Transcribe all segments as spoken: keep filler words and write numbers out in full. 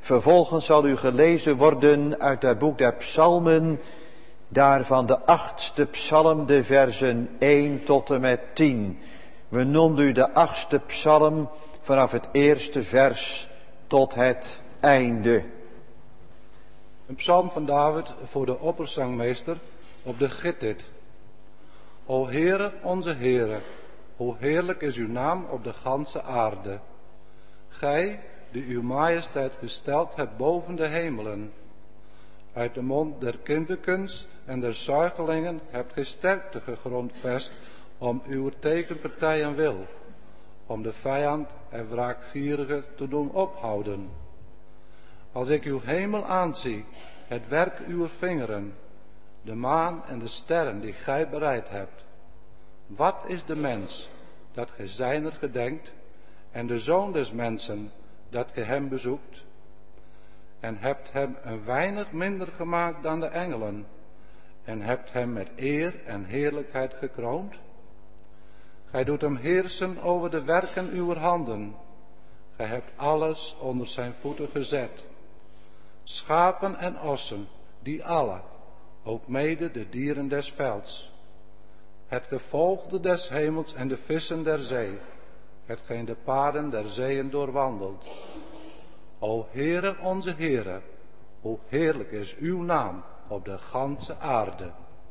Vervolgens zal u gelezen worden uit het boek der Psalmen, daarvan de achtste psalm, de versen één tot en met tien. We noemden u de achtste psalm vanaf het eerste vers tot het einde. Een psalm van David voor de opperzangmeester op de Gittit. O Heere, onze Heere, hoe heerlijk is uw naam op de ganse aarde. Gij, die uw majesteit gesteld hebt boven de hemelen. Uit de mond der kinderkens en der zuigelingen hebt gij sterkte gegrondvest om uw tegenpartijen wil, om de vijand en wraakgierige te doen ophouden. Als ik uw hemel aanzie, het werk uw vingeren, de maan en de sterren die gij bereid hebt. Wat is de mens, dat gij zijner gedenkt, en de zoon des mensen, dat gij hem bezoekt? En hebt hem een weinig minder gemaakt dan de engelen, en hebt hem met eer en heerlijkheid gekroond? Gij doet hem heersen over de werken uwer handen. Gij hebt alles onder zijn voeten gezet. Schapen en ossen, die alle, ook mede de dieren des velds. Het gevolgde des hemels en de vissen der zee, hetgeen de paden der zeeën doorwandelt. O Heere, onze Heere, hoe heerlijk is uw naam op de ganse aarde.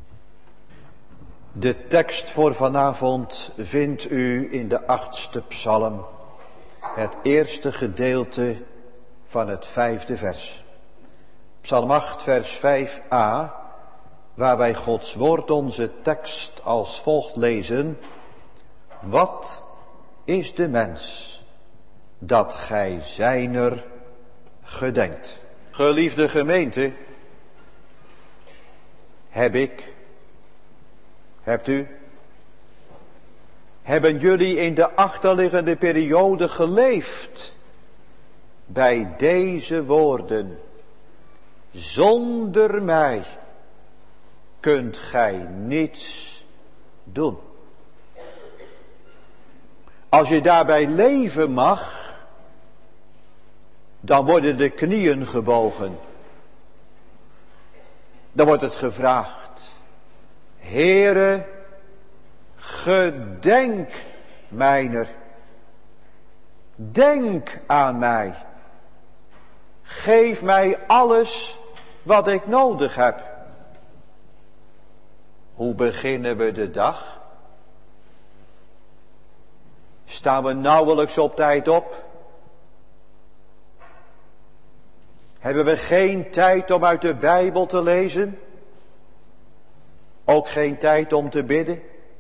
De tekst voor vanavond vindt u in de achtste psalm, het eerste gedeelte van het vijfde vers. Psalm acht, vers vijf a, waar wij Gods woord onze tekst als volgt lezen. Wat is de mens, dat gij zijner gedenkt? Geliefde gemeente, heb ik, hebt u, hebben jullie in de achterliggende periode geleefd bij deze woorden? Zonder mij kunt gij niets doen. Als je daarbij leven mag, dan worden de knieën gebogen. Dan wordt het gevraagd. Heere, gedenk mijner. Denk aan mij. Geef mij alles wat ik nodig heb. Hoe beginnen we de dag? Staan we nauwelijks op tijd op? Hebben we geen tijd om uit de Bijbel te lezen? Ook geen tijd om te bidden?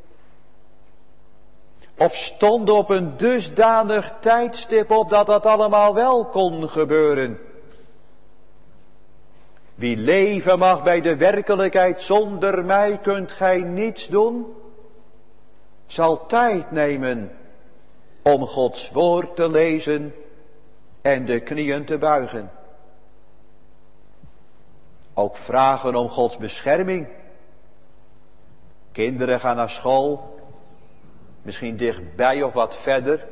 Of stonden op een dusdanig tijdstip op dat dat allemaal wel kon gebeuren? Wie leven mag bij de werkelijkheid, zonder mij kunt gij niets doen, zal tijd nemen om Gods woord te lezen en de knieën te buigen. Ook vragen om Gods bescherming. Kinderen gaan naar school, misschien dichtbij of wat verder.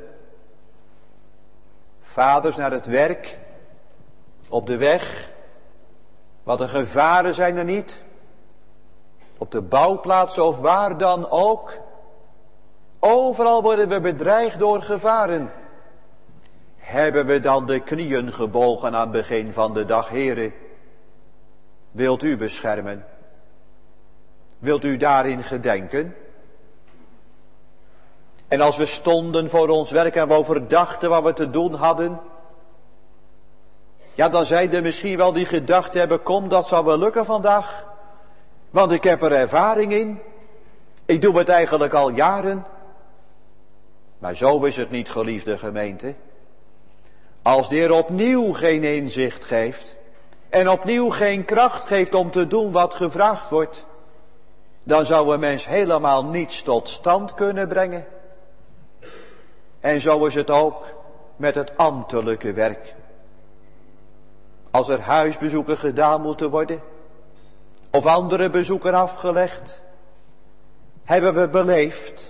Vaders naar het werk, op de weg. Wat een gevaren zijn er niet. Op de bouwplaatsen of waar dan ook. Overal worden we bedreigd door gevaren. Hebben we dan de knieën gebogen aan het begin van de dag, Heere? Wilt u beschermen? Wilt u daarin gedenken? En als we stonden voor ons werk en we overdachten wat we te doen hadden, ja, dan zeiden misschien wel die gedachten hebben, kom, dat zal wel lukken vandaag. Want ik heb er ervaring in. Ik doe het eigenlijk al jaren. Maar zo is het niet, geliefde gemeente. Als de Heer opnieuw geen inzicht geeft en opnieuw geen kracht geeft om te doen wat gevraagd wordt, dan zou een mens helemaal niets tot stand kunnen brengen. En zo is het ook met het ambtelijke werk. Als er huisbezoeken gedaan moeten worden, of andere bezoeken afgelegd, hebben we beleefd,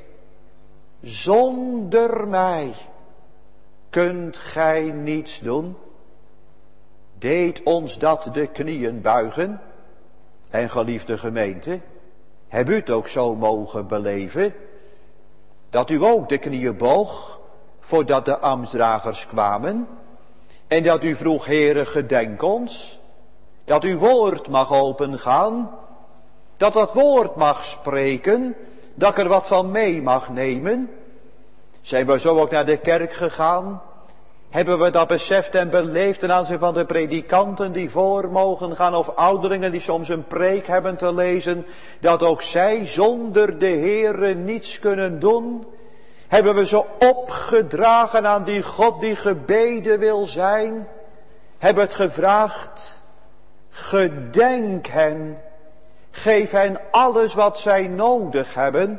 zonder mij kunt gij niets doen. deed ons dat de knieën buigen. En geliefde gemeente, heb u het ook zo mogen beleven, dat u ook de knieën boog, voordat de ambtsdragers kwamen, en dat u vroeg, Heere, gedenk ons, dat uw woord mag opengaan, dat dat woord mag spreken, dat ik er wat van mee mag nemen. Zijn we zo ook naar de kerk gegaan? Hebben we dat beseft en beleefd ten aanzien van de predikanten die voor mogen gaan, of ouderlingen die soms een preek hebben te lezen, dat ook zij zonder de Heere niets kunnen doen? Hebben we ze opgedragen aan die God die gebeden wil zijn? Hebben het gevraagd, gedenk hen, geef hen alles wat zij nodig hebben.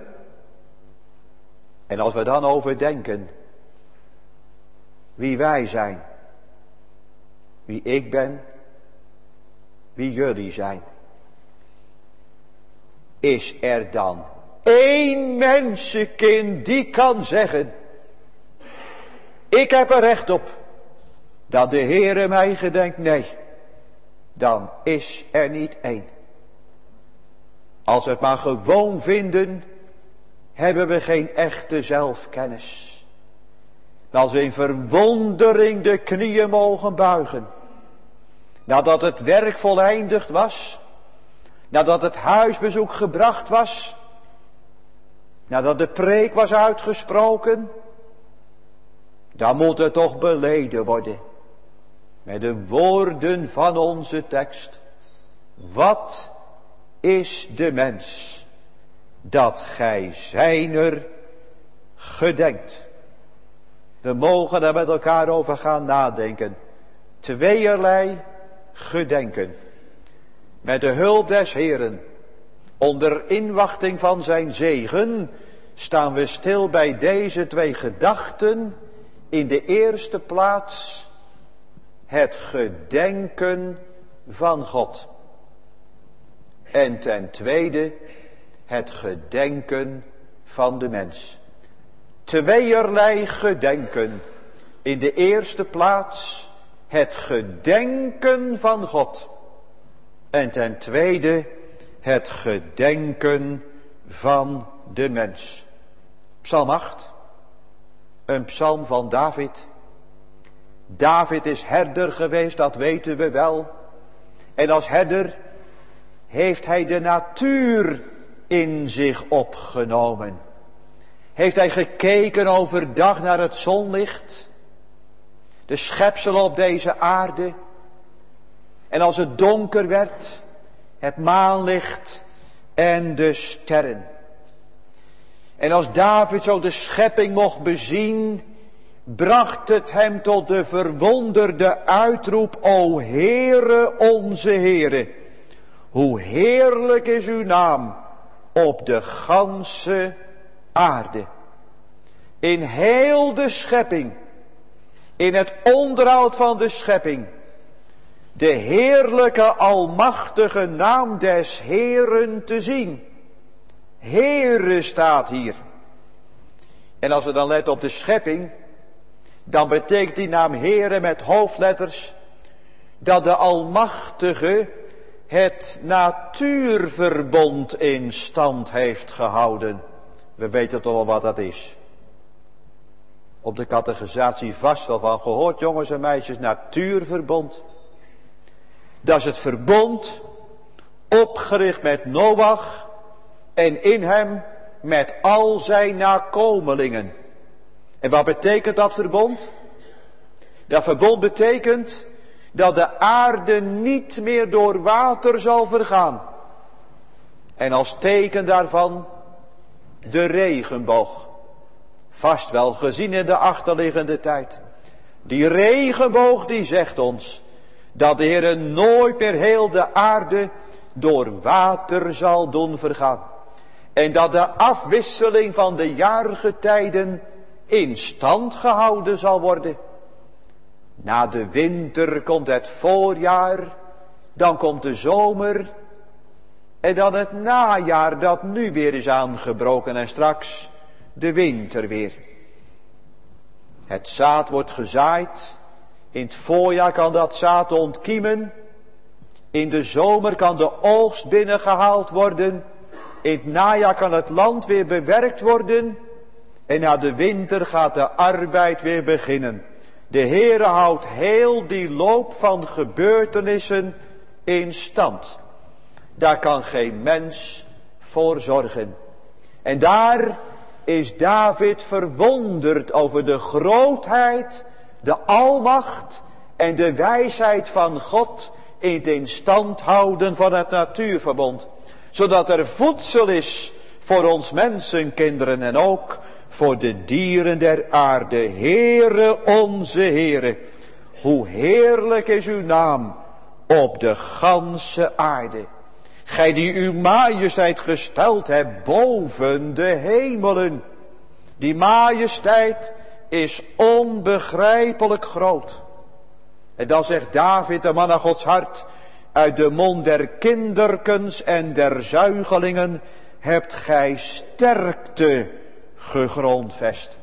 En als we dan overdenken wie wij zijn, wie ik ben, wie jullie zijn, is er dan één mensenkind die kan zeggen, ik heb er recht op dat de Heere mij gedenkt? Nee, dan is er niet één. Als we het maar gewoon vinden, hebben we geen echte zelfkennis. Als we in verwondering de knieën mogen buigen, nadat het werk voleindigd was, nadat het huisbezoek gebracht was, nadat de preek was uitgesproken, dan moet het toch beleden worden met de woorden van onze tekst. Wat is de mens dat gij zijner gedenkt? We mogen daar met elkaar over gaan nadenken. Tweeërlei gedenken. Met de hulp des Heeren, onder inwachting van zijn zegen, staan we stil bij deze twee gedachten. In de eerste plaats het gedenken van God. En ten tweede het gedenken van de mens. Tweeërlei gedenken. In de eerste plaats het gedenken van God. En ten tweede het gedenken van de mens. Psalm acht. Een psalm van David. David is herder geweest, dat weten we wel. En als herder heeft hij de natuur in zich opgenomen. Heeft hij gekeken overdag naar het zonlicht, de schepselen op deze aarde. En als het donker werd, het maanlicht en de sterren. En als David zo de schepping mocht bezien, bracht het hem tot de verwonderde uitroep: O Heere, onze Heere, hoe heerlijk is uw naam op de ganse aarde. In heel de schepping, in het onderhoud van de schepping, de heerlijke almachtige naam des Heeren te zien. Heere staat hier. En als we dan letten op de schepping, dan betekent die naam Heere met hoofdletters dat de Almachtige het natuurverbond in stand heeft gehouden. We weten toch wel wat dat is. Op de catechisatie vast wel van gehoord, jongens en meisjes, natuurverbond. Dat is het verbond opgericht met Noach en in hem met al zijn nakomelingen. En wat betekent dat verbond? Dat verbond betekent dat de aarde niet meer door water zal vergaan. En als teken daarvan de regenboog. Vast wel gezien in de achterliggende tijd. Die regenboog die zegt ons dat de Heer nooit meer heel de aarde door water zal doen vergaan. En dat de afwisseling van de jaargetijden in stand gehouden zal worden. Na de winter komt het voorjaar, dan komt de zomer en dan het najaar dat nu weer is aangebroken en straks de winter weer. Het zaad wordt gezaaid In het voorjaar kan dat zaad ontkiemen. In de zomer kan de oogst binnengehaald worden. In het najaar kan het land weer bewerkt worden. En na de winter gaat de arbeid weer beginnen. De Heere houdt heel die loop van gebeurtenissen in stand. Daar kan geen mens voor zorgen. En daar is David verwonderd over de grootheid, de almacht en de wijsheid van God in het in stand houden van het natuurverbond. Zodat er voedsel is voor ons mensenkinderen en ook voor de dieren der aarde. Heere onze Heere, hoe heerlijk is uw naam op de ganse aarde. Gij die uw majesteit gesteld hebt boven de hemelen. Die majesteit is onbegrijpelijk groot. En dan zegt David, de man naar Gods hart, uit de mond der kinderkens en der zuigelingen hebt gij sterkte gegrondvest.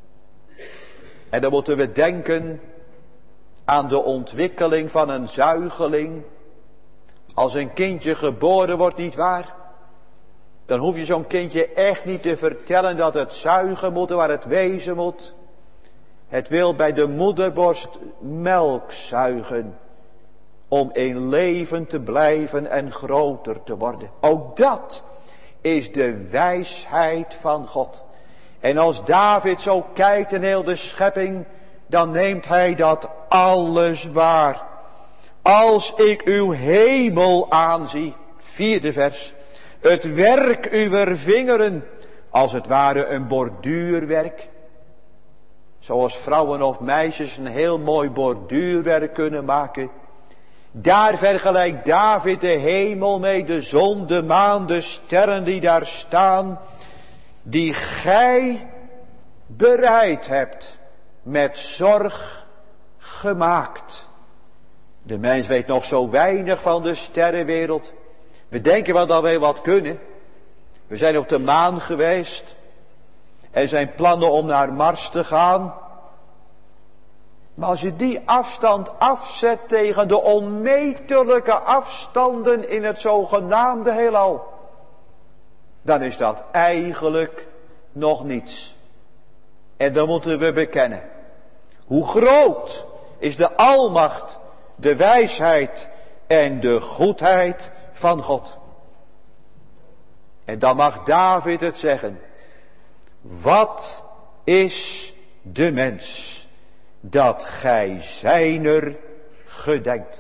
En dan moeten we denken aan de ontwikkeling van een zuigeling. Als een kindje geboren wordt, niet waar? Dan hoef je zo'n kindje echt niet te vertellen dat het zuigen moet en waar het wezen moet. Het wil bij de moederborst melk zuigen. Om in leven te blijven en groter te worden. Ook dat is de wijsheid van God. En als David zo kijkt in heel de schepping, dan neemt hij dat alles waar. Als ik uw hemel aanzie, vierde vers, het werk uwer vingeren, als het ware een borduurwerk. Zoals vrouwen of meisjes een heel mooi borduurwerk kunnen maken. Daar vergelijkt David de hemel mee, de zon, de maan, de sterren die daar staan, die gij bereid hebt, met zorg gemaakt. De mens weet nog zo weinig van de sterrenwereld. We denken wel dat wij wat kunnen. We zijn op de maan geweest. Er zijn plannen om naar Mars te gaan. Maar als je die afstand afzet tegen de onmetelijke afstanden in het zogenaamde heelal, dan is dat eigenlijk nog niets. En dan moeten we bekennen, hoe groot is de almacht, de wijsheid en de goedheid van God. En dan mag David het zeggen. Wat is de mens dat gij zijner gedenkt?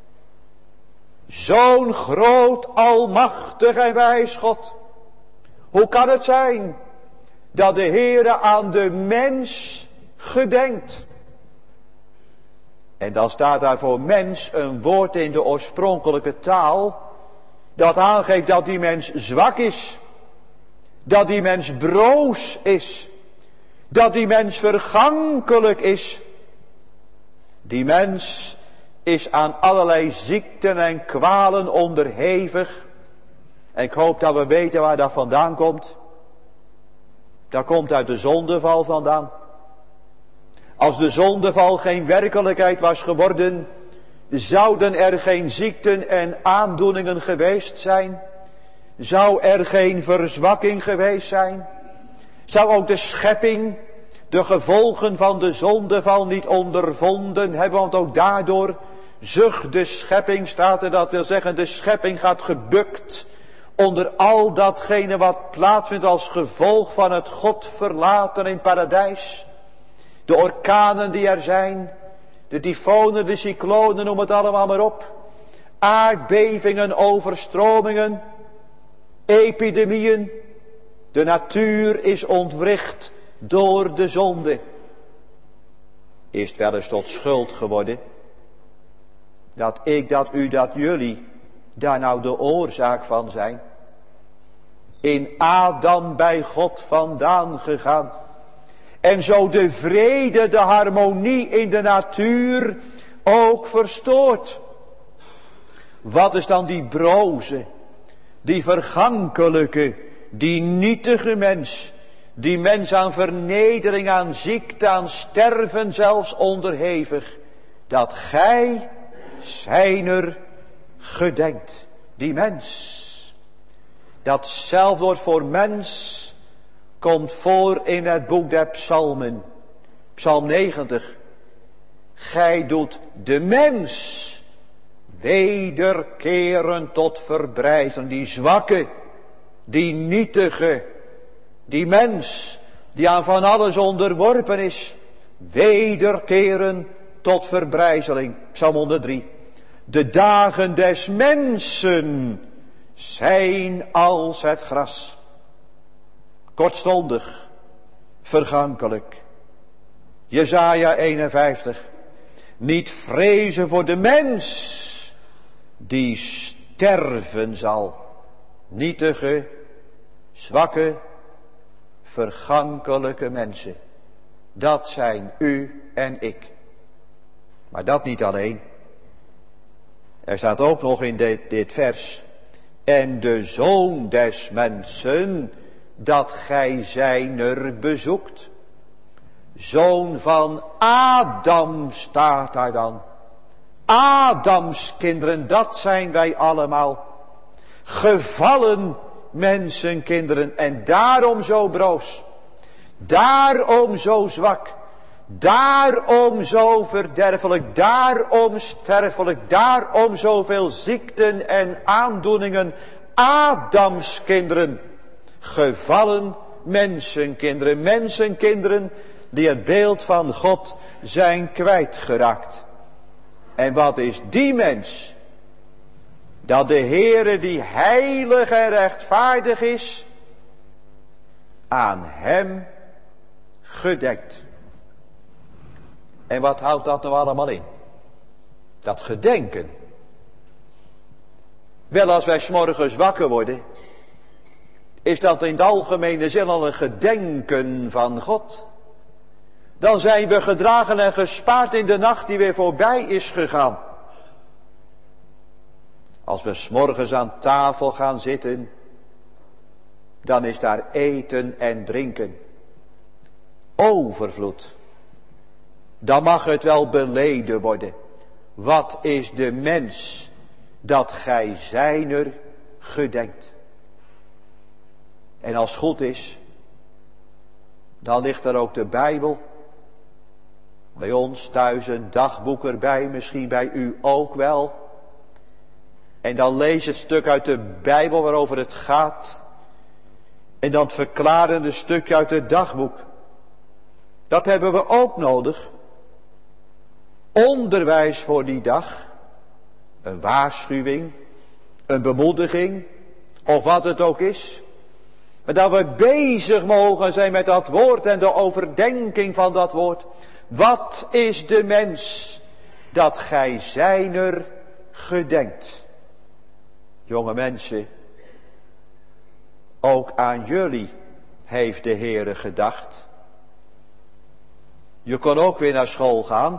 Zo'n groot, almachtig en wijs God. Hoe kan het zijn dat de Heere aan de mens gedenkt? En dan staat daar voor mens een woord in de oorspronkelijke taal, dat aangeeft dat die mens zwak is. Dat die mens broos is. Dat die mens vergankelijk is. Die mens is aan allerlei ziekten en kwalen onderhevig. En ik hoop dat we weten waar dat vandaan komt. Dat komt uit de zondeval vandaan. Als de zondeval geen werkelijkheid was geworden, zouden er geen ziekten en aandoeningen geweest zijn. Zou er geen verzwakking geweest zijn? Zou ook de schepping de gevolgen van de zondeval niet ondervonden hebben? Want ook daardoor zucht de schepping, staat er, dat wil zeggen, de schepping gaat gebukt onder al datgene wat plaatsvindt als gevolg van het God verlaten in het paradijs. De orkanen die er zijn, de tyfonen, de cyclonen, noem het allemaal maar op. Aardbevingen, overstromingen, epidemieën. De natuur is ontwricht door de zonde. Is het wel eens tot schuld geworden? Dat ik, dat u, dat jullie daar nou de oorzaak van zijn. In Adam bij God vandaan gegaan. En zo de vrede, de harmonie in de natuur ook verstoord. Wat is dan die broze, die vergankelijke, die nietige mens, die mens aan vernedering, aan ziekte, aan sterven zelfs onderhevig, dat gij zijner gedenkt. Die mens. Datzelfde woord voor mens komt voor in het boek der psalmen. Psalm negentig. Gij doet de mens wederkeren tot verbrijzelen. Die zwakke, die nietige, die mens die aan van alles onderworpen is. Wederkeren tot verbrijzeling. Psalm honderddrie. De dagen des mensen zijn als het gras. Kortstondig, vergankelijk. Jesaja eenenvijftig. Niet vrezen voor de mens die sterven zal. Nietige, zwakke, vergankelijke mensen. Dat zijn u en ik. Maar dat niet alleen. Er staat ook nog in dit, dit vers. En de zoon des mensen, dat gij zijner bezoekt. Zoon van Adam staat daar dan. Adams kinderen, dat zijn wij allemaal. Gevallen mensenkinderen en daarom zo broos. Daarom zo zwak. Daarom zo verderfelijk. Daarom sterfelijk. Daarom zoveel ziekten en aandoeningen. Adams kinderen. Gevallen mensenkinderen. Mensenkinderen die het beeld van God zijn kwijtgeraakt. En wat is die mens? Dat de Heere die heilig en rechtvaardig is, aan hem gedenkt. En wat houdt dat nou allemaal in? Dat gedenken. Wel, als wij 's morgens wakker worden, is dat in het algemene zin al een gedenken van God. Dan zijn we gedragen en gespaard in de nacht die weer voorbij is gegaan. Als we 's morgens aan tafel gaan zitten, dan is daar eten en drinken. Overvloed. Dan mag het wel beleden worden. Wat is de mens dat gij zijner gedenkt? En als het goed is, dan ligt er ook de Bijbel. Bij ons thuis een dagboek erbij, misschien bij u ook wel. En dan lees het stuk uit de Bijbel waarover het gaat. En dan het verklarende stukje uit het dagboek. Dat hebben we ook nodig. Onderwijs voor die dag. Een waarschuwing. Een bemoediging. Of wat het ook is. Maar dat we bezig mogen zijn met dat woord en de overdenking van dat woord. Wat is de mens dat gij zijner gedenkt? Jonge mensen, ook aan jullie heeft de Heere gedacht. Je kon ook weer naar school gaan.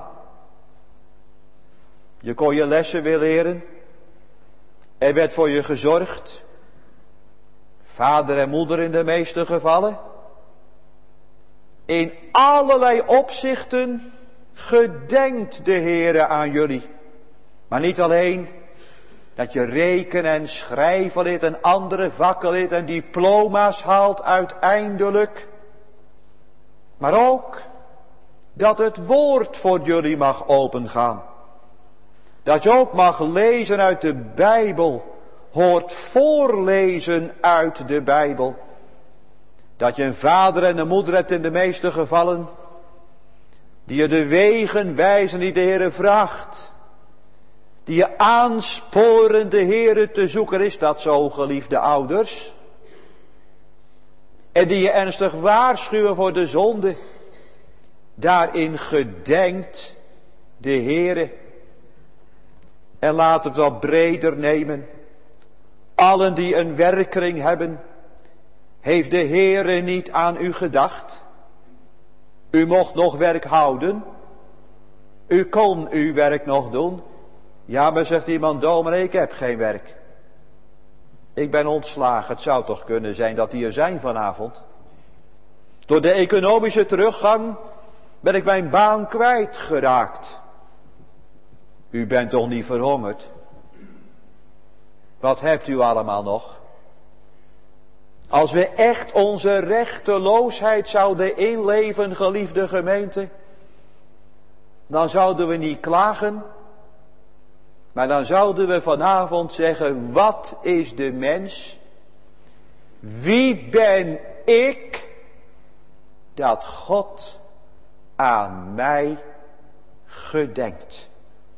Je kon je lessen weer leren. Er werd voor je gezorgd. Vader en moeder in de meeste gevallen. In allerlei opzichten gedenkt de Heere aan jullie. Maar niet alleen dat je rekenen en schrijven leert en andere vakken leert en diploma's haalt uiteindelijk. Maar ook dat het woord voor jullie mag opengaan. Dat je ook mag lezen uit de Bijbel. Hoort voorlezen uit de Bijbel. Dat je een vader en een moeder hebt in de meeste gevallen. Die je de wegen wijzen die de Heere vraagt. Die je aansporen de Heere te zoeken. Is dat zo, geliefde ouders? En die je ernstig waarschuwen voor de zonde. Daarin gedenkt de Heere. En laat het wat breder nemen. Allen die een werkkring hebben. Heeft de Heere niet aan u gedacht? U mocht nog werk houden. U kon uw werk nog doen. Ja, maar zegt iemand, dominee, ik heb geen werk. Ik ben ontslagen. Het zou toch kunnen zijn dat die er zijn vanavond. Door de economische teruggang ben ik mijn baan kwijtgeraakt. U bent toch niet verhongerd? Wat hebt u allemaal nog? Als we echt onze rechteloosheid zouden inleven, geliefde gemeente, dan zouden we niet klagen, maar dan zouden we vanavond zeggen, wat is de mens? Wie ben ik dat God aan mij gedenkt?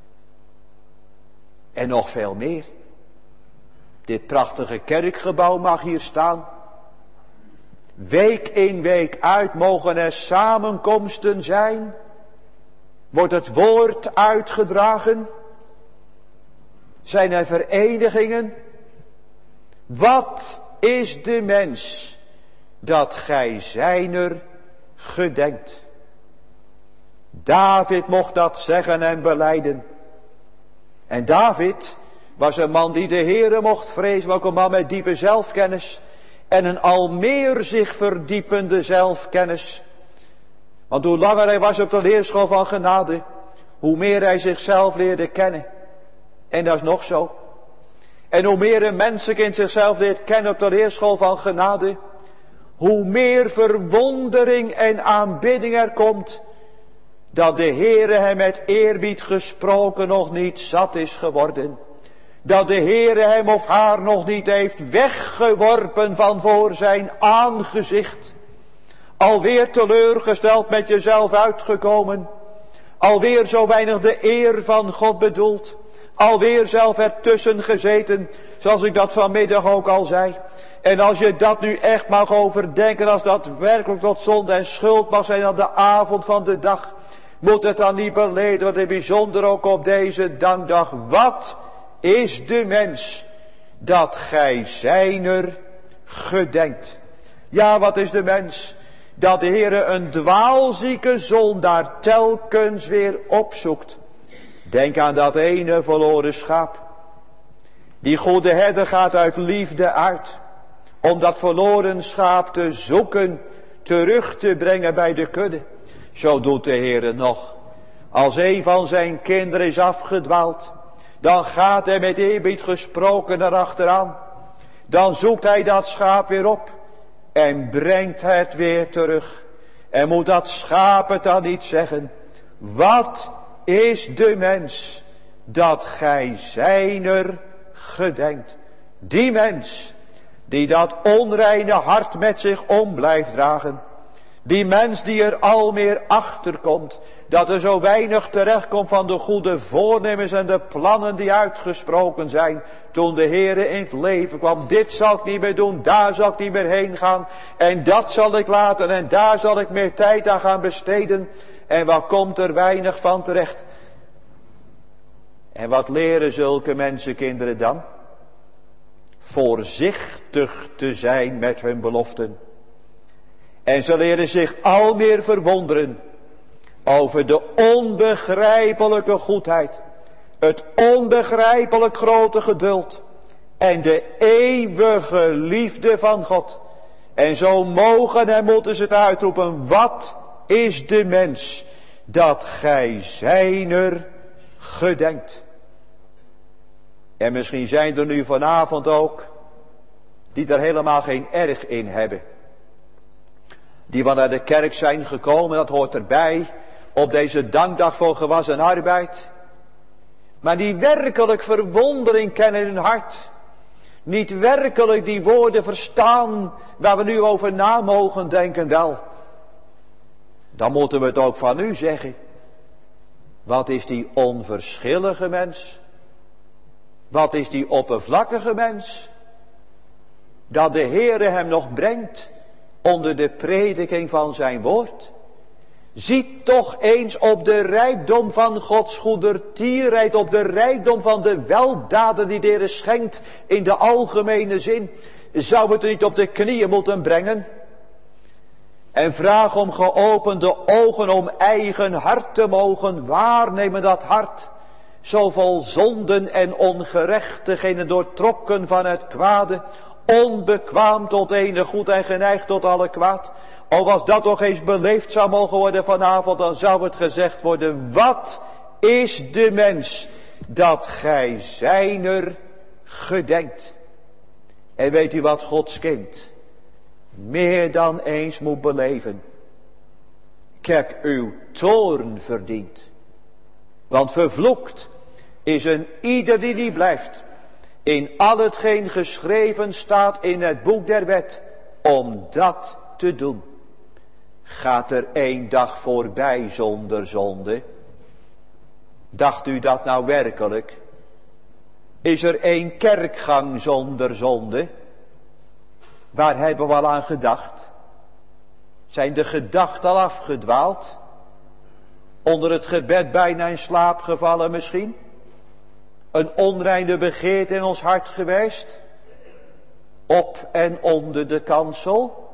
En nog veel meer. Dit prachtige kerkgebouw mag hier staan. Week in week uit mogen er samenkomsten zijn. Wordt het woord uitgedragen. Zijn er verenigingen. Wat is de mens dat gij zijner gedenkt? David mocht dat zeggen en belijden. En David was een man die de Heere mocht vrezen, ook een man met diepe zelfkennis en een al meer zich verdiepende zelfkennis. Want hoe langer hij was op de leerschool van genade, hoe meer hij zichzelf leerde kennen. En dat is nog zo. En hoe meer een mensenkind zichzelf leert kennen op de leerschool van genade, hoe meer verwondering en aanbidding er komt, dat de Heere hem met eerbied gesproken nog niet zat is geworden. Dat de Heere hem of haar nog niet heeft weggeworpen van voor zijn aangezicht. Alweer teleurgesteld met jezelf uitgekomen. Alweer zo weinig de eer van God bedoeld. Alweer zelf ertussen gezeten, zoals ik dat vanmiddag ook al zei. En als je dat nu echt mag overdenken, als dat werkelijk tot zonde en schuld mag zijn aan de avond van de dag, moet het dan niet beleden worden, bijzonder ook op deze dankdag. Wat is de mens dat gij zijner gedenkt? Ja, wat is de mens dat de Heere een dwaalzieke zondaar telkens weer opzoekt? Denk aan dat ene verloren schaap. Die goede herder gaat uit liefde uit, om dat verloren schaap te zoeken, terug te brengen bij de kudde. Zo doet de Heere nog. Als een van zijn kinderen is afgedwaald, dan gaat hij met eerbied gesproken erachteraan. Dan zoekt hij dat schaap weer op en brengt het weer terug. En moet dat schaap het dan niet zeggen: wat is de mens dat gij zijner gedenkt? Die mens die dat onreine hart met zich om blijft dragen. Die mens die er al meer achter komt, dat er zo weinig terechtkomt van de goede voornemens en de plannen die uitgesproken zijn toen de Heere in het leven kwam. Dit zal ik niet meer doen, daar zal ik niet meer heen gaan en dat zal ik laten en daar zal ik meer tijd aan gaan besteden. En wat komt er weinig van terecht? En wat leren zulke mensenkinderen dan? Voorzichtig te zijn met hun beloften. En ze leren zich al meer verwonderen over de onbegrijpelijke goedheid, het onbegrijpelijk grote geduld en de eeuwige liefde van God. En zo mogen en moeten ze het uitroepen: wat is de mens dat gij zijner gedenkt? En misschien zijn er nu vanavond ook die er helemaal geen erg in hebben. Die wel naar de kerk zijn gekomen, dat hoort erbij, op deze dankdag voor gewas en arbeid. Maar die werkelijk verwondering kennen in hun hart. Niet werkelijk die woorden verstaan waar we nu over na mogen denken wel. Dan moeten we het ook van u zeggen. Wat is die onverschillige mens? Wat is die oppervlakkige mens? Dat de Heere hem nog brengt onder de prediking van zijn woord. Ziet toch eens op de rijkdom van Gods goedertierheid, op de rijkdom van de weldaden die de Heere schenkt in de algemene zin. Zou het niet op de knieën moeten brengen? En vraag om geopende ogen, om eigen hart te mogen waarnemen, dat hart zo vol zonden en ongerechtigheden, doortrokken van het kwade, onbekwaam tot enig goed en geneigd tot alle kwaad. Of als dat toch eens beleefd zou mogen worden vanavond, dan zou het gezegd worden: wat is de mens dat gij zijner gedenkt. En weet u wat Gods kind meer dan eens moet beleven? Ik heb uw toorn verdiend. Want vervloekt is een ieder die niet blijft in al hetgeen geschreven staat in het boek der wet, om dat te doen. Gaat er één dag voorbij zonder zonde? Dacht u dat nou werkelijk? Is er één kerkgang zonder zonde? Waar hebben we al aan gedacht? Zijn de gedachten al afgedwaald? Onder het gebed bijna in slaap gevallen misschien? Een onreine begeerte in ons hart geweest? Op en onder de kansel?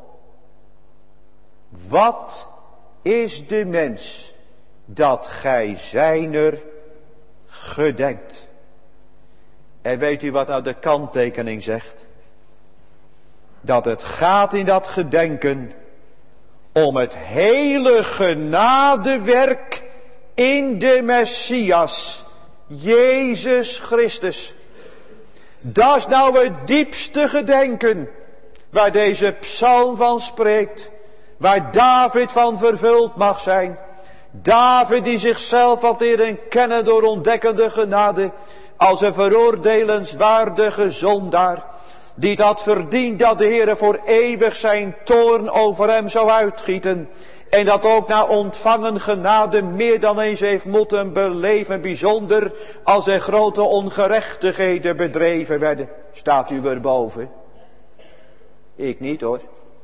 Wat is de mens dat gij zijner gedenkt? En weet u wat nou de kanttekening zegt? Dat het gaat in dat gedenken om het hele genadewerk in de Messias, Jezus Christus. Dat is nou het diepste gedenken waar deze psalm van spreekt. Waar David van vervuld mag zijn. David die zichzelf had leren kennen door ontdekkende genade. Als een veroordelenswaardige zondaar. Die het had verdiend dat de Heere voor eeuwig zijn toorn over hem zou uitgieten. En dat ook na ontvangen genade meer dan eens heeft moeten beleven. Bijzonder als er grote ongerechtigheden bedreven werden. Staat u erboven? Ik niet hoor.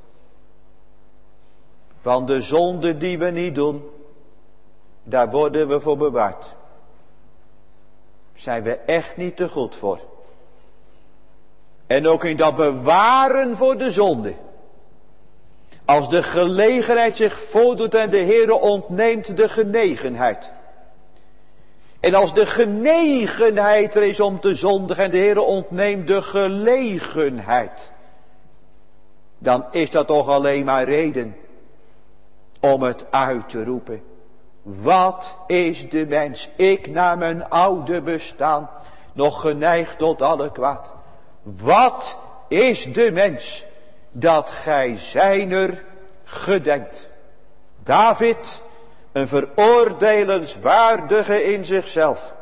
Van de zonde die we niet doen, daar worden we voor bewaard. Zijn we echt niet te goed voor. En ook in dat bewaren voor de zonde. Als de gelegenheid zich voordoet en de Heere ontneemt de genegenheid. En als de genegenheid er is om te zondigen en de Heere ontneemt de gelegenheid. Dan is dat toch alleen maar reden om het uit te roepen. Wat is de mens, ik na mijn oude bestaan, nog geneigd tot alle kwaad. Wat is de mens, dat gij zijner gedenkt. David, een veroordelenswaardige in zichzelf.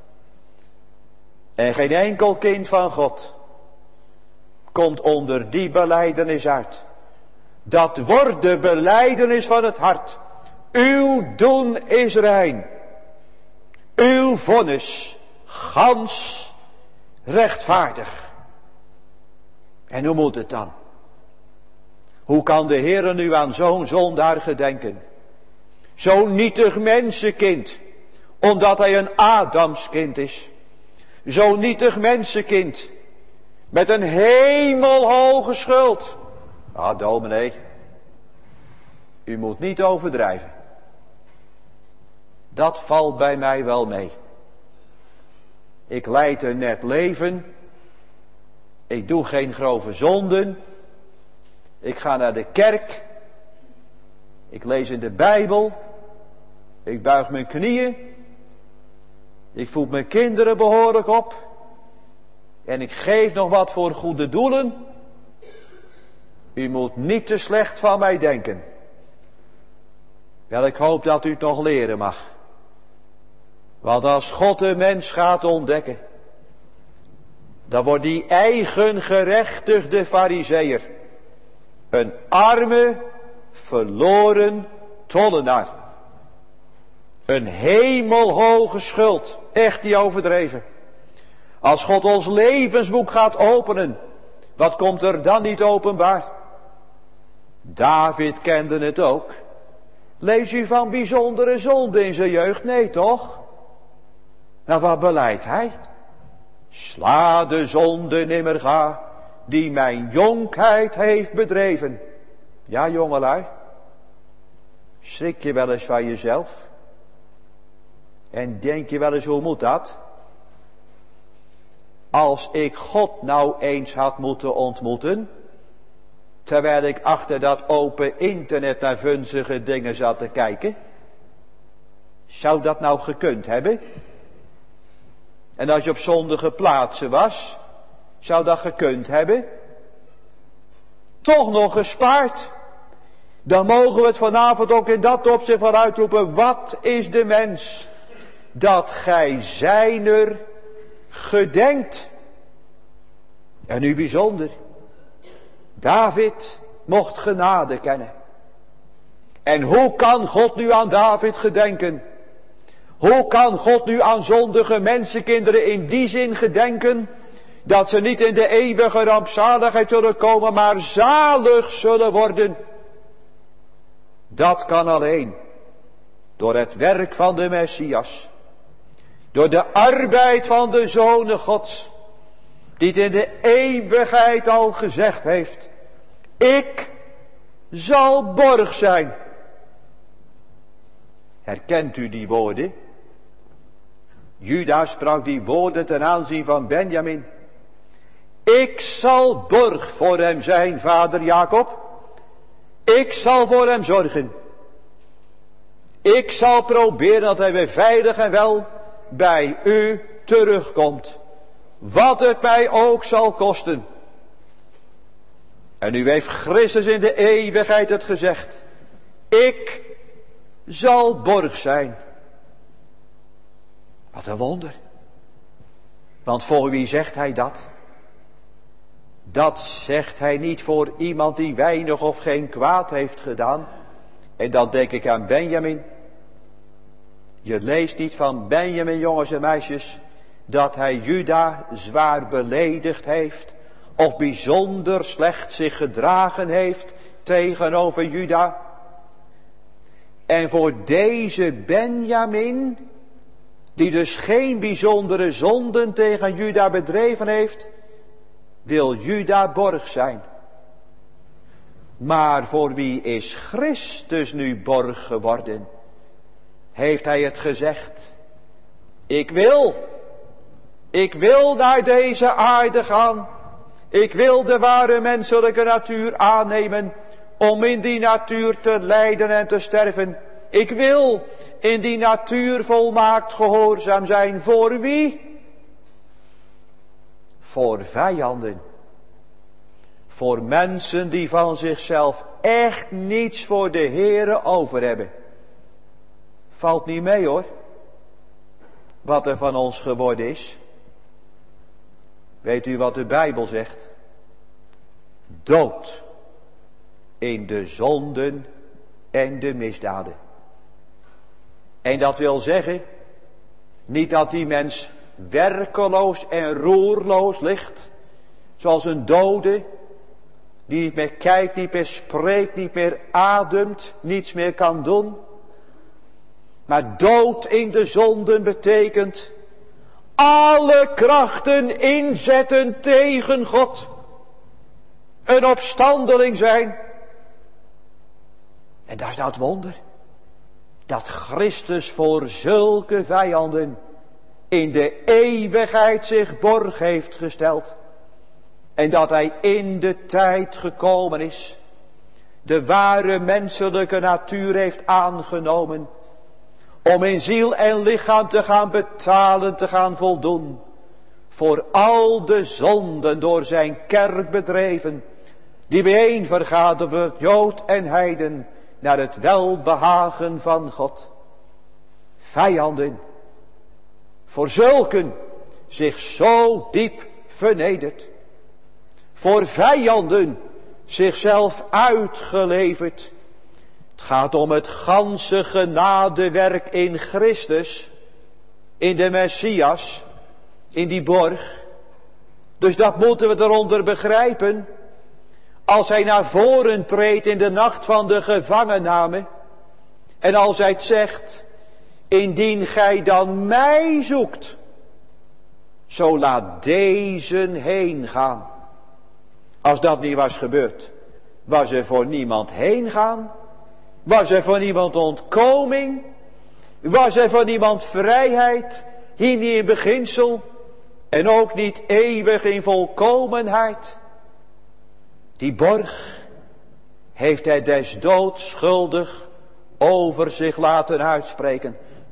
En geen enkel kind van God komt onder die belijdenis uit. Dat wordt de belijdenis van het hart. Uw doen is rein. Uw vonnis gans rechtvaardig. En hoe moet het dan? Hoe kan de Heere nu aan zo'n zondaar gedenken? Zo'n nietig mensenkind, omdat hij een Adamskind is. Zo'n nietig mensenkind, met een hemelhoge schuld. Ah, dominee, u moet niet overdrijven. Dat valt bij mij wel mee. Ik leid een net leven. Ik doe geen grove zonden. Ik ga naar de kerk. Ik lees in de Bijbel. Ik buig mijn knieën. Ik voed mijn kinderen behoorlijk op. En ik geef nog wat voor goede doelen. U moet niet te slecht van mij denken. Wel, ik hoop dat u het nog leren mag. Want als God een mens gaat ontdekken, dan wordt die eigengerechtigde farizeeër een arme, verloren tollenaar. Een hemelhoge schuld, echt niet overdreven. Als God ons levensboek gaat openen, wat komt er dan niet openbaar? David kende het ook. Lees u van bijzondere zonde in zijn jeugd? Nee, toch? Nou, wat beleidt hij? Sla de zonde nimmer ga, die mijn jonkheid heeft bedreven. Ja, jongelui. Schrik je wel eens van jezelf? En denk je wel eens, hoe moet dat? Als ik God nou eens had moeten ontmoeten, terwijl ik achter dat open internet naar vunzige dingen zat te kijken. Zou dat nou gekund hebben? En als je op zondige plaatsen was, zou dat gekund hebben? Toch nog gespaard. Dan mogen we het vanavond ook in dat opzicht van uitroepen. Wat is de mens dat gij zijner gedenkt? En nu bijzonder. David mocht genade kennen. En hoe kan God nu aan David gedenken? Hoe kan God nu aan zondige mensenkinderen in die zin gedenken, dat ze niet in de eeuwige rampzaligheid zullen komen, maar zalig zullen worden? Dat kan alleen door het werk van de Messias. Door de arbeid van de Zonen Gods, die het in de eeuwigheid al gezegd heeft. Ik zal borg zijn. Herkent u die woorden? Juda sprak die woorden ten aanzien van Benjamin. Ik zal borg voor hem zijn, vader Jacob. Ik zal voor hem zorgen. Ik zal proberen dat hij weer veilig en wel bij u terugkomt. Wat het mij ook zal kosten. En nu heeft Christus in de eeuwigheid het gezegd. Ik zal borg zijn. Wat een wonder. Want voor wie zegt hij dat? Dat zegt hij niet voor iemand die weinig of geen kwaad heeft gedaan. En dan denk ik aan Benjamin. Je leest niet van Benjamin, jongens en meisjes, dat hij Juda zwaar beledigd heeft. Of bijzonder slecht zich gedragen heeft tegenover Juda. En voor deze Benjamin, die dus geen bijzondere zonden tegen Juda bedreven heeft, wil Juda borg zijn. Maar voor wie is Christus nu borg geworden? Heeft hij het gezegd? Ik wil, ik wil naar deze aarde gaan. Ik wil de ware menselijke natuur aannemen, om in die natuur te lijden en te sterven. Ik wil in die natuur volmaakt gehoorzaam zijn. Voor wie? Voor vijanden. Voor mensen die van zichzelf echt niets voor de Heere over hebben. Valt niet mee hoor. Wat er van ons geworden is. Weet u wat de Bijbel zegt? Dood in de zonden en de misdaden. En dat wil zeggen, niet dat die mens werkeloos en roerloos ligt, zoals een dode, die niet meer kijkt, niet meer spreekt, niet meer ademt, niets meer kan doen. Maar dood in de zonden betekent alle krachten inzetten tegen God. Een opstandeling zijn. En dat is nou het wonder. Dat Christus voor zulke vijanden in de eeuwigheid zich borg heeft gesteld. En dat hij in de tijd gekomen is. De ware menselijke natuur heeft aangenomen. Om in ziel en lichaam te gaan betalen, te gaan voldoen. Voor al de zonden door zijn kerk bedreven. Die bijeen vergaderen, Jood en heiden, naar het welbehagen van God. Vijanden. Voor zulken zich zo diep vernederd. Voor vijanden zichzelf uitgeleverd. Het gaat om het ganse genadewerk in Christus. In de Messias. In die borg. Dus dat moeten we eronder begrijpen. Als hij naar voren treedt in de nacht van de gevangenname. En als hij het zegt. Indien gij dan mij zoekt. Zo laat deze heen gaan. Als dat niet was gebeurd. Was er voor niemand heen gaan? Was er voor niemand ontkoming? Was er voor niemand vrijheid? Hier niet in beginsel. En ook niet eeuwig in volkomenheid. Die borg heeft hij des doods schuldig over zich laten uitspreken.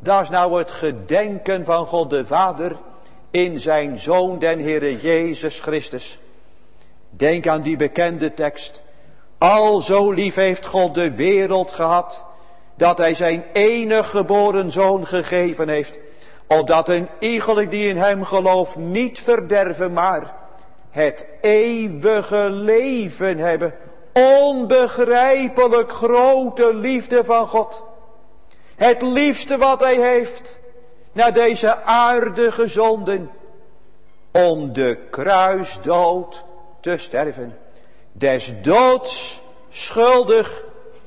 Dat is nou het gedenken van God de Vader in zijn Zoon den Heere Jezus Christus. Denk aan die bekende tekst. Al zo lief heeft God de wereld gehad, dat hij zijn enig geboren Zoon gegeven heeft, opdat een iegelijk die in hem gelooft niet verderven, maar het eeuwige leven hebben. Onbegrijpelijk grote liefde van God. Het liefste wat hij heeft naar deze aarde gezonden, om de kruisdood te sterven. Des doods schuldig.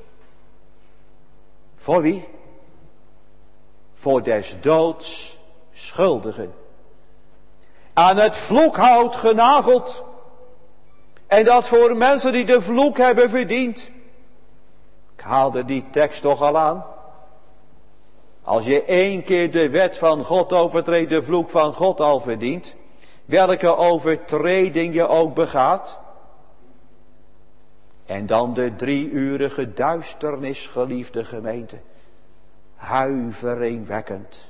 Voor wie? Voor des doods schuldigen. Aan het vloekhout genageld. En dat voor mensen die de vloek hebben verdiend. Ik haalde die tekst toch al aan. Als je één keer de wet van God overtreedt, de vloek van God al verdient. Welke overtreding je ook begaat. En dan de drieurige duisternis, geliefde gemeente. Huiveringwekkend.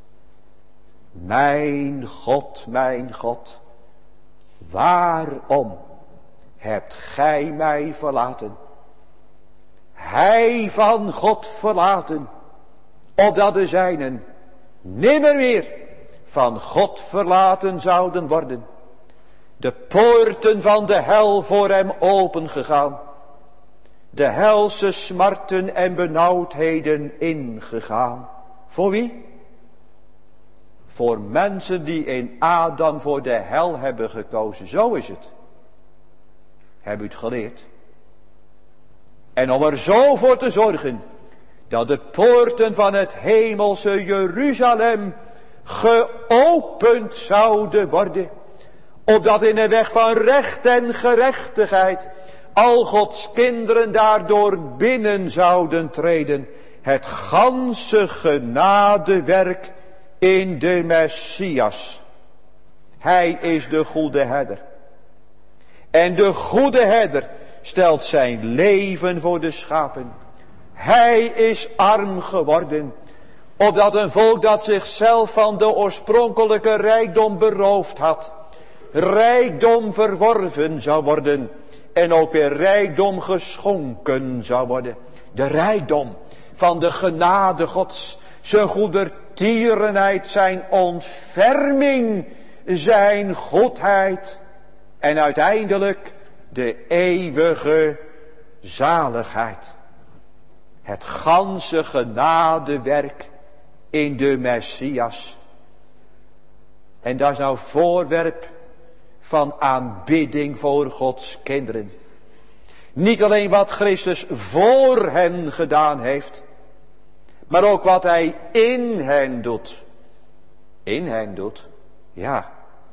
Mijn God, mijn God. Waarom hebt gij mij verlaten? Hij van God verlaten. Opdat de zijnen nimmer meer van God verlaten zouden worden. De poorten van de hel voor hem opengegaan. De helse smarten en benauwdheden ingegaan. Voor wie? Voor mensen die in Adam voor de hel hebben gekozen. Zo is het. Heb u het geleerd? En om er zo voor te zorgen dat de poorten van het hemelse Jeruzalem geopend zouden worden, opdat in de weg van recht en gerechtigheid al Gods kinderen daardoor binnen zouden treden, het ganse genadewerk in de Messias. Hij is de goede herder. En de goede herder stelt zijn leven voor de schapen. Hij is arm geworden, opdat een volk dat zichzelf van de oorspronkelijke rijkdom beroofd had, rijkdom verworven zou worden en ook weer rijkdom geschonken zou worden. De rijkdom van de genade Gods, zijn goedertierenheid, zijn ontferming, zijn goedheid en uiteindelijk de eeuwige zaligheid. Het ganse genadewerk in de Messias. En dat is nou voorwerp van aanbidding voor Gods kinderen. Niet alleen wat Christus voor hen gedaan heeft, maar ook wat hij in hen doet. In hen doet, ja.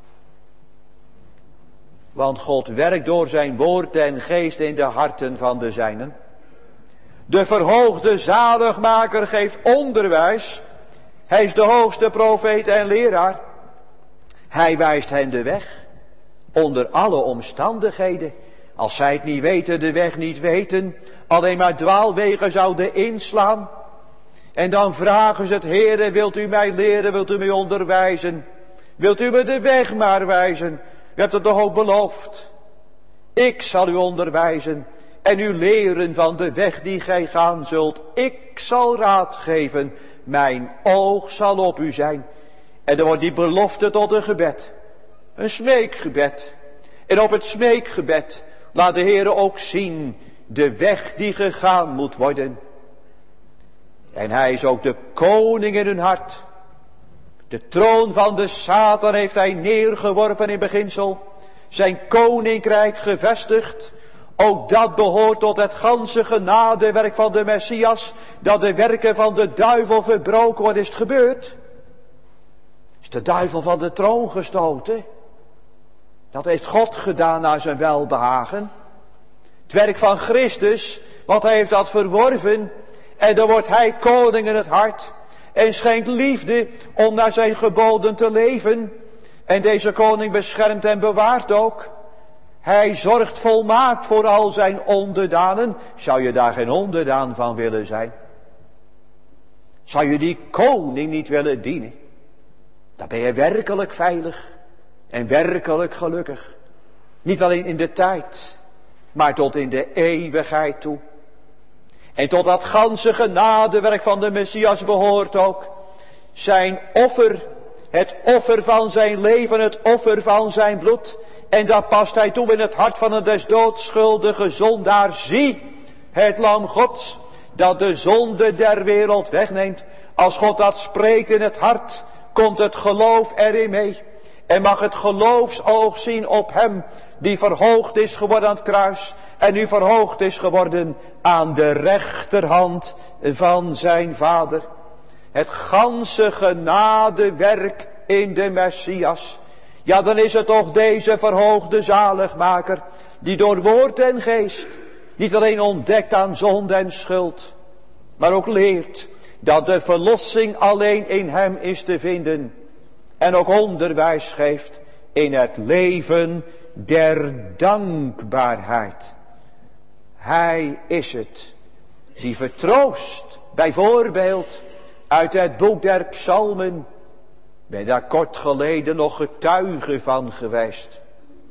Want God werkt door zijn woord en geest in de harten van de zijnen. De verhoogde zaligmaker geeft onderwijs. Hij is de hoogste profeet en leraar. Hij wijst hen de weg. Onder alle omstandigheden. Als zij het niet weten, de weg niet weten. Alleen maar dwaalwegen zouden inslaan. En dan vragen ze het: Heere, wilt u mij leren, wilt u mij onderwijzen? Wilt u me de weg maar wijzen? U hebt het toch ook beloofd. Ik zal u onderwijzen en u leren van de weg die gij gaan zult. Ik zal raad geven, mijn oog zal op u zijn. En dan wordt die belofte tot een gebed. Een smeekgebed. En op het smeekgebed laat de Heere ook zien de weg die gegaan moet worden. En hij is ook de koning in hun hart. De troon van de Satan heeft hij neergeworpen in beginsel. Zijn koninkrijk gevestigd. Ook dat behoort tot het ganse genadewerk van de Messias. Dat de werken van de duivel verbroken worden. Is het gebeurd? Is de duivel van de troon gestoten? Dat heeft God gedaan naar zijn welbehagen. Het werk van Christus, want hij heeft dat verworven. En dan wordt hij koning in het hart. En schenkt liefde om naar zijn geboden te leven. En deze koning beschermt en bewaart ook. Hij zorgt volmaakt voor al zijn onderdanen. Zou je daar geen onderdaan van willen zijn? Zou je die koning niet willen dienen? Dan ben je werkelijk veilig en werkelijk gelukkig. Niet alleen in de tijd, maar tot in de eeuwigheid toe. En tot dat ganse genadewerk van de Messias behoort ook zijn offer, het offer van zijn leven, het offer van zijn bloed. En daar past hij toe in het hart van een des doods schuldige zondaar. Zie, het lam Gods, dat de zonde der wereld wegneemt. Als God dat spreekt in het hart, komt het geloof erin mee. En mag het geloofsoog zien op hem, die verhoogd is geworden aan het kruis. En nu verhoogd is geworden aan de rechterhand van zijn Vader. Het ganse genadewerk in de Messias. Ja, dan is het toch deze verhoogde zaligmaker, die door woord en geest niet alleen ontdekt aan zonde en schuld, maar ook leert dat de verlossing alleen in hem is te vinden. En ook onderwijs geeft in het leven der dankbaarheid. Hij is het die vertroost, bijvoorbeeld uit het boek der Psalmen. Ben daar kort geleden nog getuige van geweest.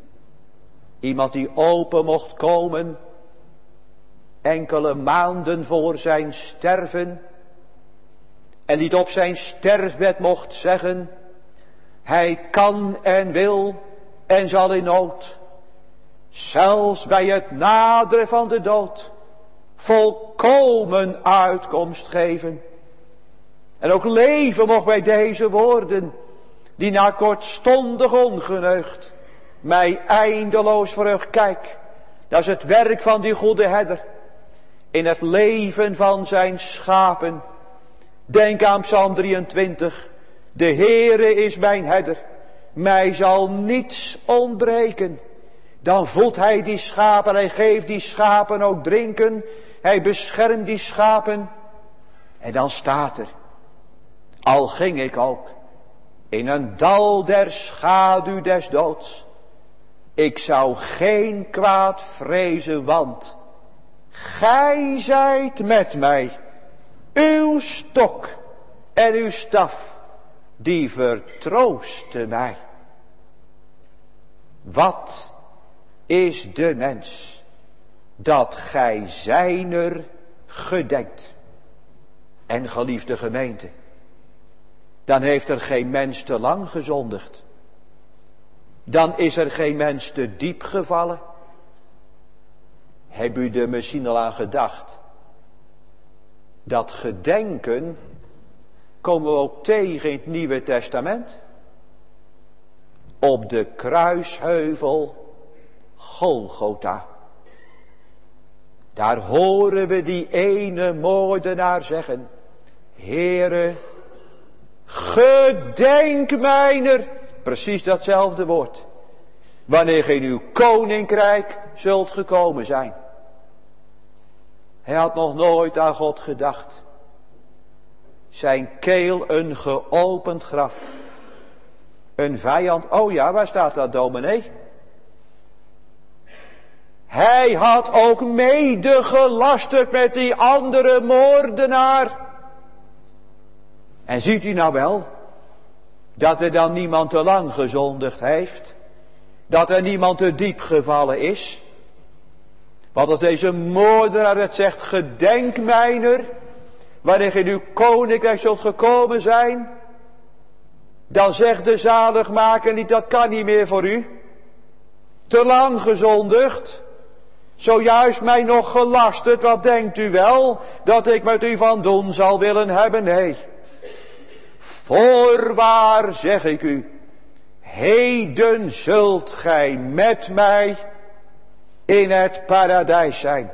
Iemand die open mocht komen, enkele maanden voor zijn sterven, en die op zijn sterfbed mocht zeggen, hij kan en wil en zal in nood, zelfs bij het naderen van de dood, volkomen uitkomst geven. En ook leven mocht bij deze woorden, die na kortstondig ongeneugd mij eindeloos verheugt. Kijk, dat is het werk van die goede herder in het leven van zijn schapen. Denk aan Psalm drieëntwintig. De Heere is mijn herder, mij zal niets ontbreken. Dan voedt hij die schapen, hij geeft die schapen ook drinken, hij beschermt die schapen. En dan staat er, al ging ik ook in een dal der schaduw des doods, ik zou geen kwaad vrezen, want gij zijt met mij, uw stok en uw staf, die vertroosten mij. Wat is de mens, dat gij zijner gedenkt? En geliefde gemeente, dan heeft er geen mens te lang gezondigd. Dan is er geen mens te diep gevallen. Heb u er misschien al aan gedacht? Dat gedenken komen we ook tegen in het Nieuwe Testament. Op de kruisheuvel Golgotha. Daar horen we die ene moordenaar zeggen, Heere, gedenk mijner, precies datzelfde woord, wanneer gij in uw koninkrijk zult gekomen zijn. Hij had nog nooit aan God gedacht. Zijn keel een geopend graf. Een vijand, oh ja, waar staat dat, dominee? Hij had ook mede gelasterd met die andere moordenaar. En ziet u nou wel, dat er dan niemand te lang gezondigd heeft? Dat er niemand te diep gevallen is? Want als deze moordenaar het zegt, gedenk mijner, wanneer in uw koninkrijk zult gekomen zijn, dan zegt de zaligmaker niet, dat kan niet meer voor u. Te lang gezondigd, zojuist mij nog gelasterd, wat denkt u wel, dat ik met u van doen zal willen hebben? Nee. Voorwaar zeg ik u, heden zult gij met mij in het paradijs zijn.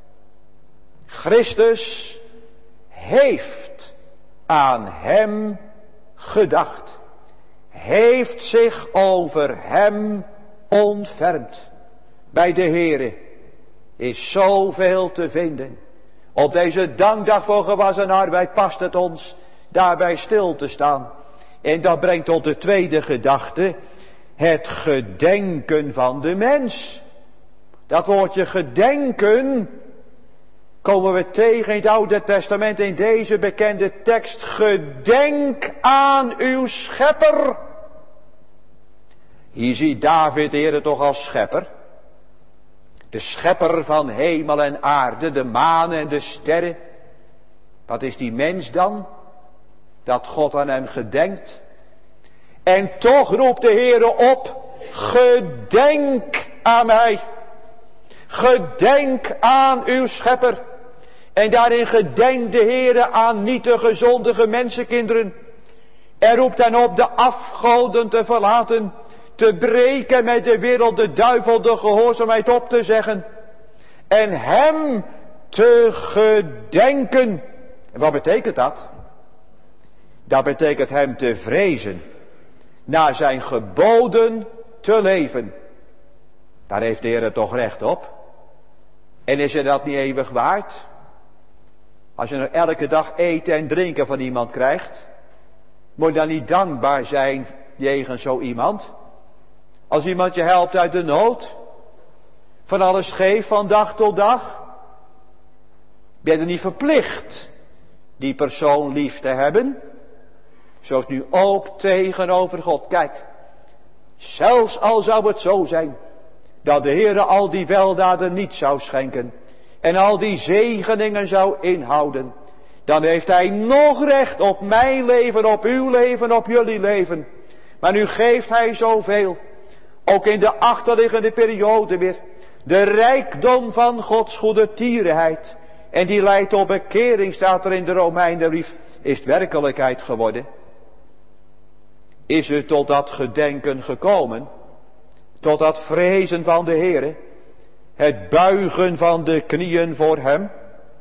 Christus heeft aan hem gedacht, heeft zich over hem ontfermd. Bij de Heere is zoveel te vinden. Op deze dankdag voor gewassen arbeid past het ons daarbij stil te staan. En dat brengt tot de tweede gedachte, het gedenken van de mens. Dat woordje gedenken, komen we tegen in het Oude Testament in deze bekende tekst. Gedenk aan uw schepper. Hier ziet David de Heere toch als schepper. De schepper van hemel en aarde, de maan en de sterren. Wat is die mens dan? Dat God aan hem gedenkt. En toch roept de Heere op, gedenk aan mij. Gedenk aan uw schepper. En daarin gedenkt de Heere aan nietige zondige mensenkinderen. En roept hen op de afgoden te verlaten. Te breken met de wereld, de duivel, de gehoorzaamheid op te zeggen. En hem te gedenken. En wat betekent dat? Dat betekent hem te vrezen. Naar zijn geboden te leven. Daar heeft de Heer toch recht op. En is er dat niet eeuwig waard? Als je er elke dag eten en drinken van iemand krijgt. Moet je dan niet dankbaar zijn jegens zo iemand? Als iemand je helpt uit de nood. Van alles geeft van dag tot dag. Ben je er niet verplicht die persoon lief te hebben? Zoals nu ook tegenover God. Kijk, zelfs al zou het zo zijn dat de Heere al die weldaden niet zou schenken en al die zegeningen zou inhouden, dan heeft Hij nog recht op mijn leven, op uw leven, op jullie leven. Maar nu geeft Hij zoveel, ook in de achterliggende periode weer, de rijkdom van Gods goede tierenheid. En die leidt tot bekering, staat er in de Romeinenbrief, is het werkelijkheid geworden. Is het tot dat gedenken gekomen, tot dat vrezen van de Heere, het buigen van de knieën voor Hem?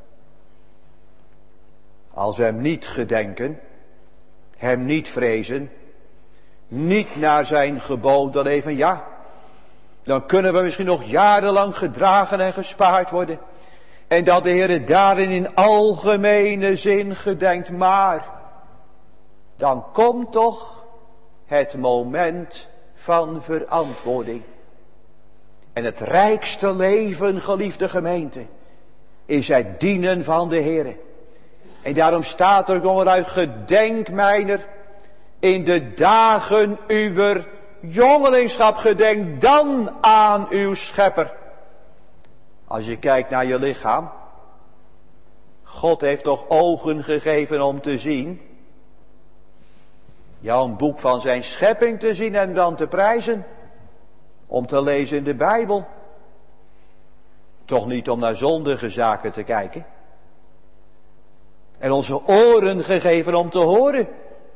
Als we Hem niet gedenken, Hem niet vrezen, niet naar zijn geboden leven, ja, dan kunnen we misschien nog jarenlang gedragen en gespaard worden. En dat de Heere daarin in algemene zin gedenkt, maar dan komt toch het moment van verantwoording. En het rijkste leven, geliefde gemeente, is het dienen van de Heere. En daarom staat er onderuit, gedenk mijner in de dagen uwer jongelingschap, gedenk dan aan uw schepper. Als je kijkt naar je lichaam, God heeft toch ogen gegeven om te zien. Ja, een boek van zijn schepping te zien en dan te prijzen. Om te lezen in de Bijbel. Toch niet om naar zondige zaken te kijken. En onze oren gegeven om te horen.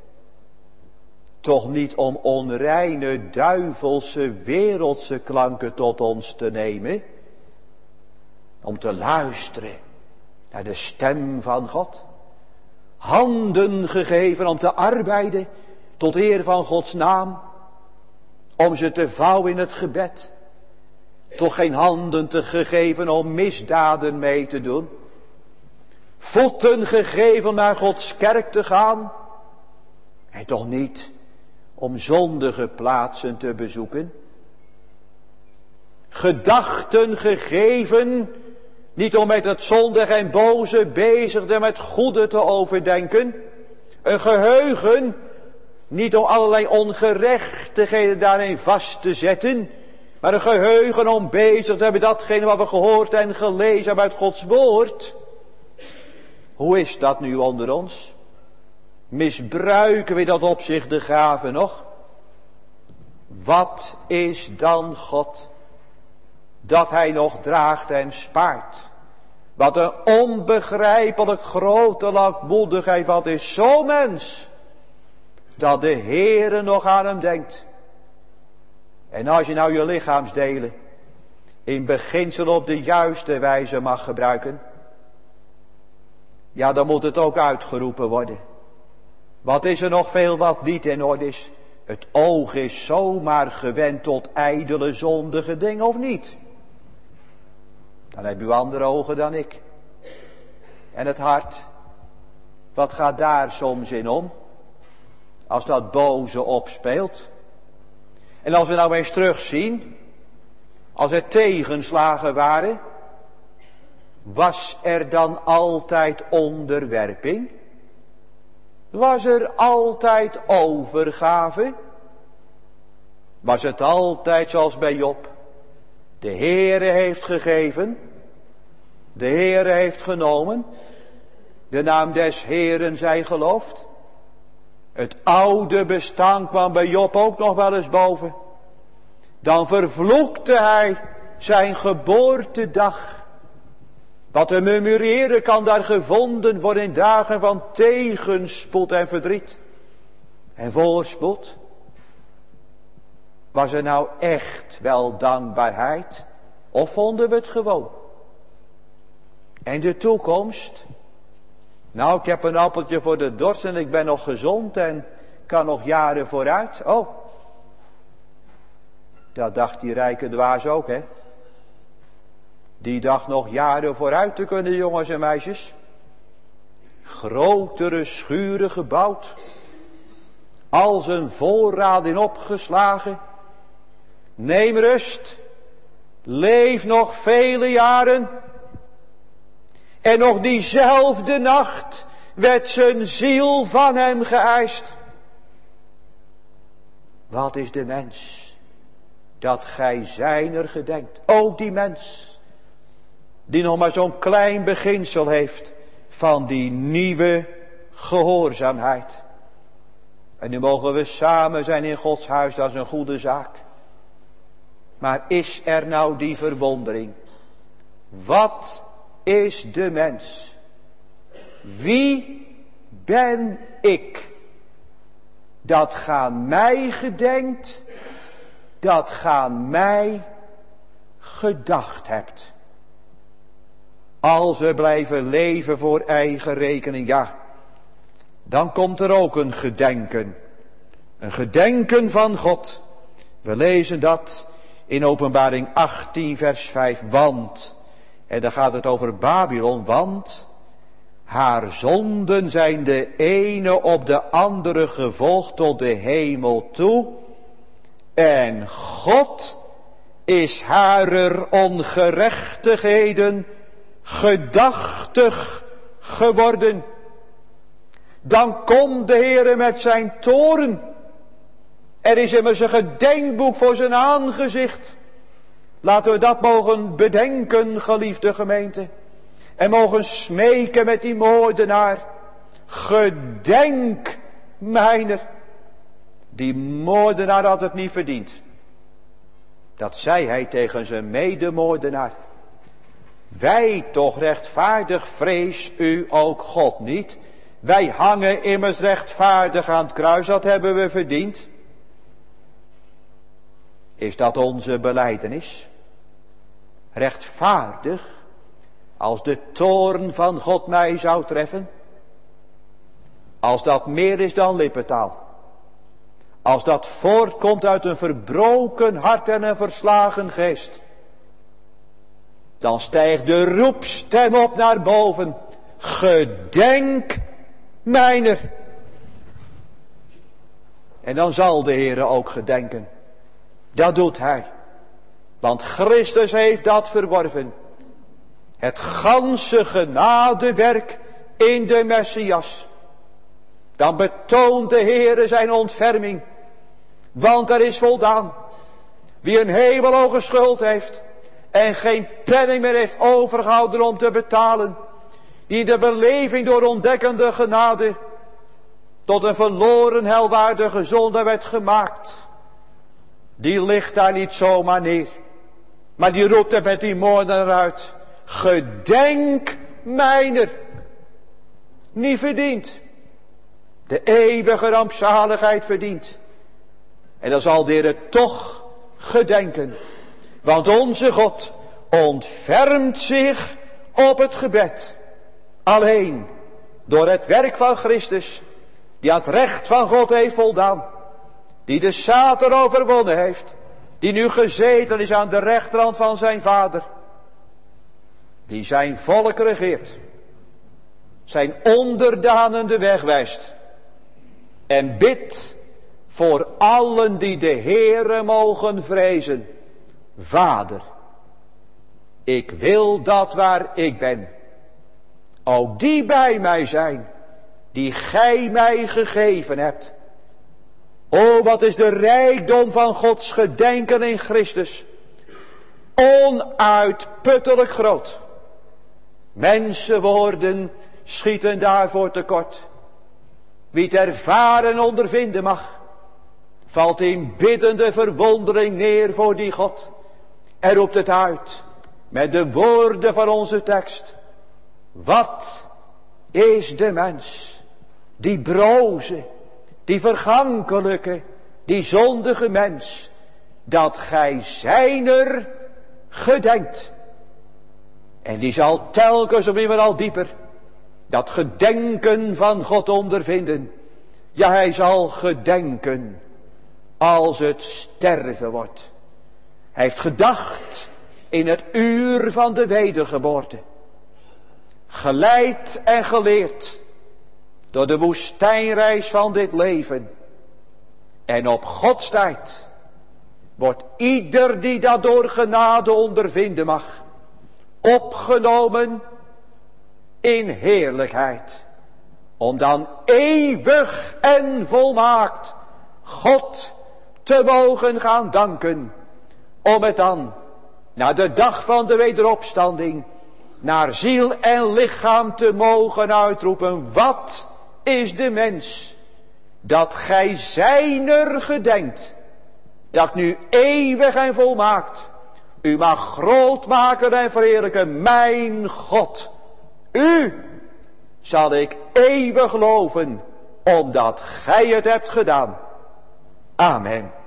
Toch niet om onreine, duivelse, wereldse klanken tot ons te nemen. Om te luisteren naar de stem van God. Handen gegeven om te arbeiden tot eer van Gods naam. Om ze te vouwen in het gebed. Toch geen handen te gegeven om misdaden mee te doen. Voeten gegeven om naar Gods kerk te gaan. En toch niet om zondige plaatsen te bezoeken. Gedachten gegeven, niet om met het zondige en boze bezig te met goede te overdenken. Een geheugen, niet om allerlei ongerechtigheden daarin vast te zetten. Maar een geheugen om bezig te hebben datgene wat we gehoord en gelezen hebben uit Gods woord. Hoe is dat nu onder ons? Misbruiken we dat opzicht de gave nog? Wat is dan God? Dat Hij nog draagt en spaart. Wat een onbegrijpelijk grote lankmoedigheid, wat is zo'n mens, dat de Heere nog aan hem denkt. En als je nou je lichaamsdelen in beginsel op de juiste wijze mag gebruiken, ja, dan moet het ook uitgeroepen worden. Wat is er nog veel wat niet in orde is? Het oog is zomaar gewend tot ijdele zondige dingen, of niet? Dan heb u andere ogen dan ik. En het hart, wat gaat daar soms in om? Als dat boze opspeelt. En als we nou eens terugzien, als er tegenslagen waren, Was er dan altijd onderwerping? Was er altijd overgave? Was het altijd zoals bij Job? De Heere heeft gegeven, de Heere heeft genomen, de naam des Heeren zij geloofd. Het oude bestaan kwam bij Job ook nog wel eens boven. Dan vervloekte hij zijn geboortedag. Wat te murmureren kan daar gevonden worden in dagen van tegenspoed en verdriet. En voorspoed. Was er nou echt wel dankbaarheid? Of vonden we het gewoon? En de toekomst? Nou, ik heb een appeltje voor de dorst en ik ben nog gezond en kan nog jaren vooruit. Oh, dat dacht die rijke dwaas ook, hè? Die dacht nog jaren vooruit te kunnen, jongens en meisjes. Grotere schuren gebouwd. Al zijn voorraad in opgeslagen. Neem rust. Leef nog vele jaren. En nog diezelfde nacht werd zijn ziel van hem geëist. Wat is de mens? Dat gij zijner gedenkt. Ook die mens. Die nog maar zo'n klein beginsel heeft. Van die nieuwe gehoorzaamheid. En nu mogen we samen zijn in Gods huis. Dat is een goede zaak. Maar is er nou die verwondering? Wat is de mens? Wie ben ik? Dat gaan mij gedenkt. Dat gaan mij gedacht hebt. Als we blijven leven voor eigen rekening, ja, dan komt er ook een gedenken. Een gedenken van God. We lezen dat in Openbaring achttien vers vijf. Want, en dan gaat het over Babylon, want haar zonden zijn de ene op de andere gevolgd tot de hemel toe. En God is harer ongerechtigheden gedachtig geworden. Dan komt de Heere met zijn toorn. Er is immers een gedenkboek voor zijn aangezicht. Laten we dat mogen bedenken, geliefde gemeente. En mogen smeken met die moordenaar. Gedenk mijner. Die moordenaar had het niet verdiend. Dat zei hij tegen zijn medemoordenaar. Wij toch rechtvaardig vrees u ook God niet. Wij hangen immers rechtvaardig aan het kruis, dat hebben we verdiend. Is dat onze belijdenis? Rechtvaardig, als de toorn van God mij zou treffen? Als dat meer is dan lippentaal. Als dat voortkomt uit een verbroken hart en een verslagen geest. Dan stijgt de roepstem op naar boven. Gedenk mijner. En dan zal de Heere ook gedenken. Dat doet hij. Want Christus heeft dat verworven. Het ganse genadewerk in de Messias. Dan betoont de Heere zijn ontferming. Want er is voldaan. Wie een hemelhoge schuld heeft. En geen penning meer heeft overgehouden om te betalen. Die de beleving door ontdekkende genade. Tot een verloren helwaardige zonde werd gemaakt. Die ligt daar niet zomaar neer. Maar die roept er met die moordenaar uit. Gedenk mijner. Niet verdiend. De eeuwige rampzaligheid verdient. En dan zal de Heer toch gedenken. Want onze God ontfermt zich op het gebed. Alleen door het werk van Christus. Die aan het recht van God heeft voldaan. Die de Satan overwonnen heeft. Die nu gezeten is aan de rechterhand van zijn vader. Die zijn volk regeert. Zijn onderdanen de weg wijst. En bidt voor allen die de Heere mogen vrezen. Vader, Ik wil dat waar ik ben, ook die bij mij zijn, die gij mij gegeven hebt. O, wat is de rijkdom van Gods gedenken in Christus. Onuitputtelijk groot. Mensenwoorden schieten daarvoor tekort. Wie het ervaren en ondervinden mag, valt in biddende verwondering neer voor die God. En roept het uit met de woorden van onze tekst. Wat is de mens, die broze, die vergankelijke, die zondige mens, dat gij zijner gedenkt. En die zal telkens opnieuw al dieper dat gedenken van God ondervinden. Ja, hij zal gedenken als het sterven wordt. Hij heeft gedacht in het uur van de wedergeboorte. Geleid en geleerd door de woestijnreis van dit leven. En op Gods tijd wordt ieder die dat door genade ondervinden mag, opgenomen in heerlijkheid. Om dan eeuwig en volmaakt God te mogen gaan danken. Om het dan, na de dag van de wederopstanding, naar ziel en lichaam te mogen uitroepen. Wat is de mens, dat gij zijner gedenkt, dat nu eeuwig en volmaakt u mag groot maken en verheerlijken. Mijn God, u zal ik eeuwig loven, omdat gij het hebt gedaan. Amen.